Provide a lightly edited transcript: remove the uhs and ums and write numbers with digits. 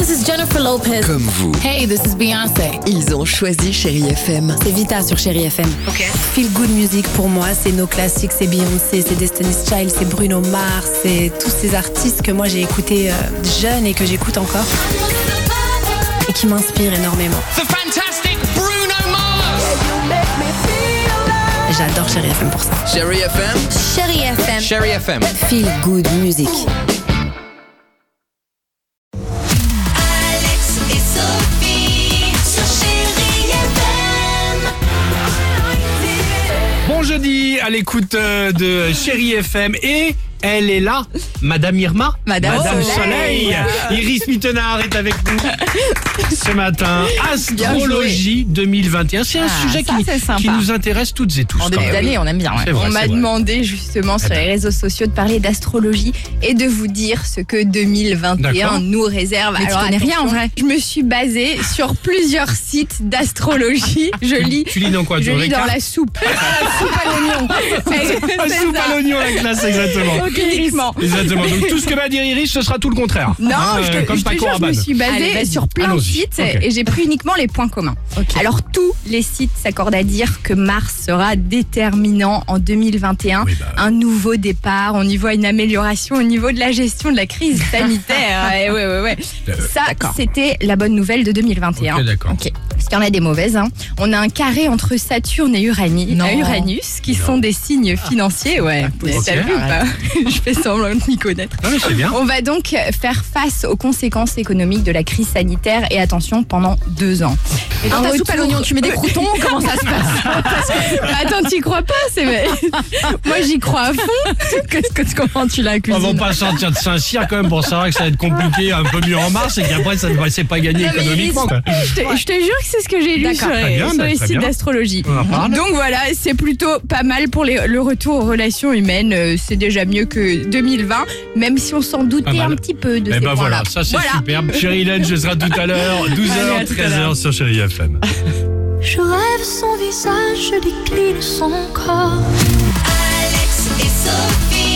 this is Jennifer Lopez. Comme vous. Hey, this is Beyoncé. Ils ont choisi Chérie FM. C'est Vita sur Chérie FM. Ok. Feel Good Music pour moi, c'est nos classiques, c'est Beyoncé, c'est Destiny's Child, c'est Bruno Mars, c'est tous ces artistes que moi j'ai écoutés jeune et que j'écoute encore et qui m'inspirent énormément. The fantastic Bruno Mars. J'adore Chérie FM pour ça. Chérie FM. Chérie FM. Chérie FM. Feel Good Music. Alex et Sophie sur Chérie FM. Bon jeudi à l'écoute de Chérie FM et elle est là, Madame Irma, Madame Soleil. Iris Mittenard est avec nous ce matin. Astrologie 2021, c'est un sujet qui nous intéresse toutes et tous. En début d'année, on aime bien. C'est vrai, On m'a c'est vrai. demandé justement sur les réseaux sociaux de parler d'astrologie et de vous dire ce que 2021 D'accord. nous réserve. Mais tu Alors, connais rien, en attention, vrai. Je me suis basée sur plusieurs sites d'astrologie. Je lis. Tu lis dans quoi? Je Dans lis les dans cartes la soupe. La soupe à l'oignon. Un C'est soupe ça. à l'oignon la classe, exactement. Uniquement. Exactement. Donc tout ce que va dire Iris, ce sera tout le contraire. Non, Hein, je te comme Paco jure, je Rabanne. me suis basée Allez, vas-y. sur plein de Allons-y. sites Ok. et j'ai pris uniquement les points communs. Alors tous les sites s'accordent à dire que Mars sera déterminant en 2021. Oui, bah. Un nouveau départ, on y voit une amélioration au niveau de la gestion de la crise sanitaire. Ouais. Ça, c'était la bonne nouvelle de 2021. Ok, d'accord. Ok. Parce qu'il y en a des mauvaises. Hein. On a un carré entre Saturne et Uranus, qui sont des signes financiers. Ouais. T'as vu ou pas? Je fais semblant de m'y connaître. Non mais c'est bien. On va donc faire face aux conséquences économiques de la crise sanitaire et attention pendant 2 ans. Et dans Un ta soupe à retour- l'oignon, tu mets des croutons, comment ça se passe? Attends, t'y crois pas? Moi, j'y crois à fond. Comment tu l'as On va cuisiné? pas sortir de Saint-Cyr quand même pour savoir que ça va être compliqué un peu mieux en mars et qu'après c'est pas gagné Non, mais économiquement. quoi. Je te jure que c'est ce que j'ai lu D'accord. sur Très bien, sur les très sites bien. d'astrologie. On en parle. Donc voilà, c'est plutôt pas mal pour le retour aux relations humaines. C'est déjà mieux que 2020, même si on s'en Pas doutait mal. un petit peu de Eh ces ben points-là. voilà, ça c'est superbe. Chérie Hélène, je serai tout à l'heure, 12h, 13h sur Chérie FM. Je rêve son visage, je décline son corps. Alex et Sophie.